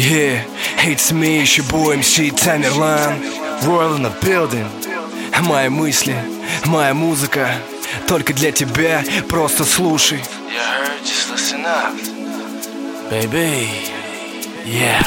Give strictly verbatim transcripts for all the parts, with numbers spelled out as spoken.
Yeah, it's me, your boy эм си Тамерлан. World in the building. Мои мысли, моя музыка только для тебя, просто слушай. You heard, just listen up. Baby, yeah.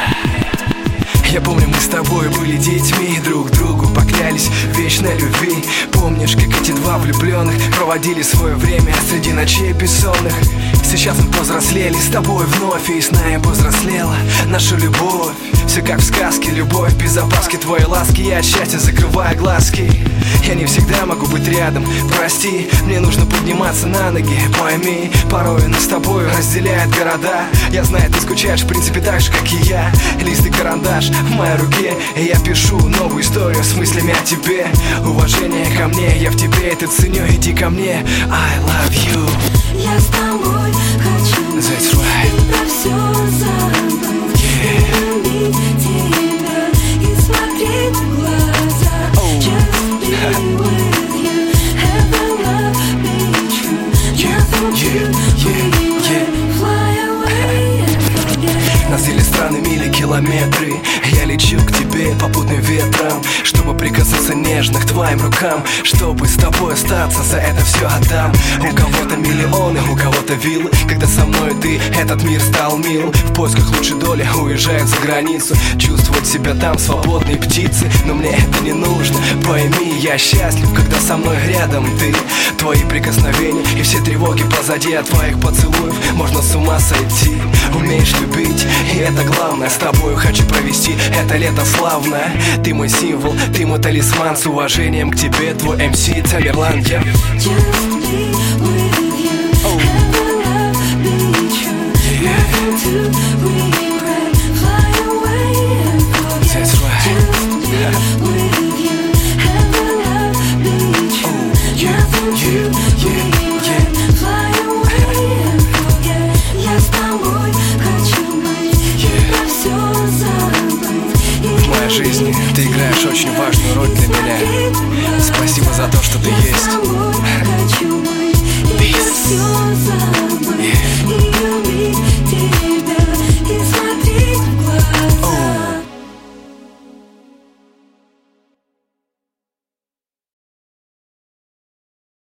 Я помню, мы с тобой были детьми, друг другу поклялись в вечной любви. Помнишь, как эти два влюбленных проводили свое время среди ночей бессонных? Сейчас мы повзрослели с тобой вновь, и с нами повзрослела наша любовь. Все как в сказке, любовь без опаски, твоей ласки. Я от счастья закрываю глазки. Я не всегда могу быть рядом, прости. Мне нужно подниматься на ноги, пойми. Порой нас с тобой разделяют города. Я знаю, ты скучаешь в принципе так же, как и я. Лист и карандаш в моей руке, и я пишу новую историю с мыслями о тебе. Уважение ко мне, я в тебе это ценю. Иди ко мне, I love you. Я с тобой хочу That's right. и про все забыть. Yeah. Любить тебя и смотреть в глаза. Oh. Just be with you, have the love be true. Nothing yeah, to yeah, regret. yeah. Fly away and forget. Нас делят страны, мили, километры. Я лечу к тебе попутным ветром, чтобы прикоснуться нежно к твоим рукам, чтобы с тобой остаться, за это все отдам. У кого-то миллионы, у кого-то виллы. Когда со мной ты, этот мир стал мил. В поисках лучшей доли уезжают за границу, чувствовать себя там свободной птицы. Но мне это не нужно, пойми, я счастлив, когда со мной рядом ты. Твои прикосновения и все тревоги позади, от твоих поцелуев можно с ума сойти. Умеешь любить, и это главное. С тобой хочу провести это лето славно. Ты мой символ, ты мой талисман. С уважением к тебе, твой эм си Тамерлан. Yeah. Just be with you, have the love be true. Nothing to regret. Fly away and forget. That's right. Just be with you, have the love be true. Nothing to regret. Fly away and forget. Я с тобой хочу быть и про все забыть. В моей жизни ты играешь очень важную роль для меня. Спасибо за то, что ты есть. Я с тобой хочу быть и про все забыть. Yeah.